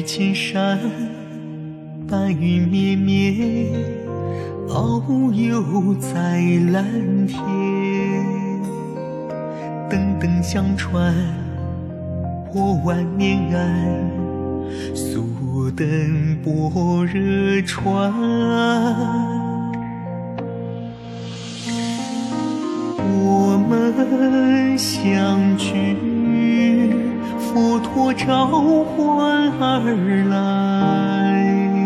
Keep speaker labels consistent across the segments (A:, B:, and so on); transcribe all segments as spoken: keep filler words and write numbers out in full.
A: 于千山，白云绵绵，遨游在蓝天。灯灯相传，破万年安，素灯般若传。我们相聚，佛陀召唤而来，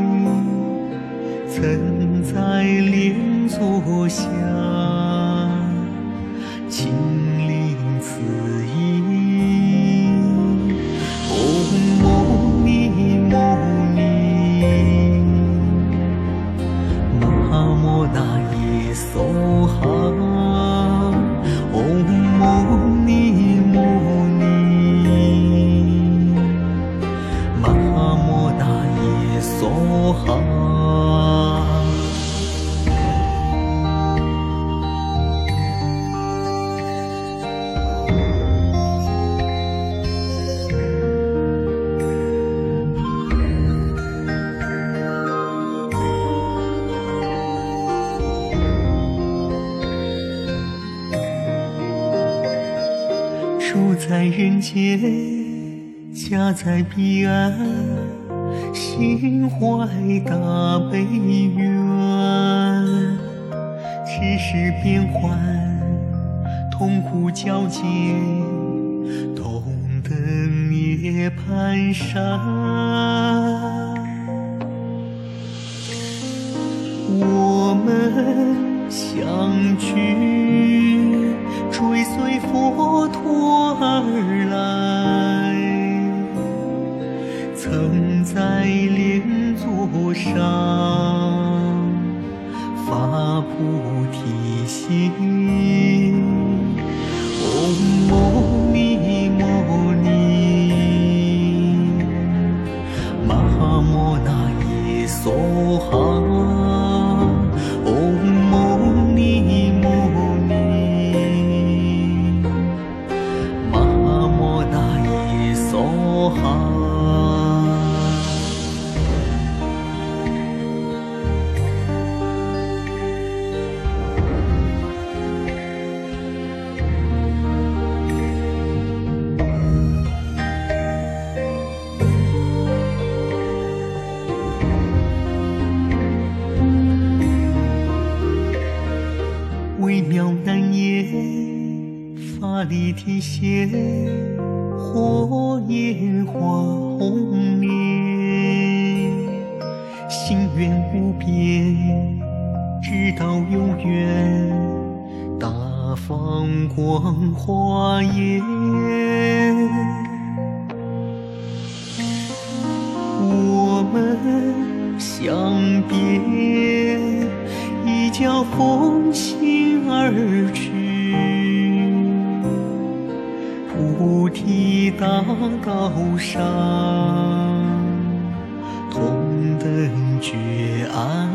A: 曾在莲座下亲临此意。唵牟尼牟尼，那摩那耶娑哈。唵牟尼牟尼，那摩那耶娑哈。住在人间，家在彼岸，心怀大悲愿。世事变幻，痛苦交接，同登涅槃山。我们相聚，追随佛陀而来，曾在莲座上发菩提心。唵牟尼牟尼，那摩那耶娑哈。唵牟尼牟尼，那摩那耶娑哈。微妙难言，法力体现，火焰化红莲，心愿无边，直到永远，大放光华焰。我们相别，一觉风行而去，菩提大道上，同登觉岸。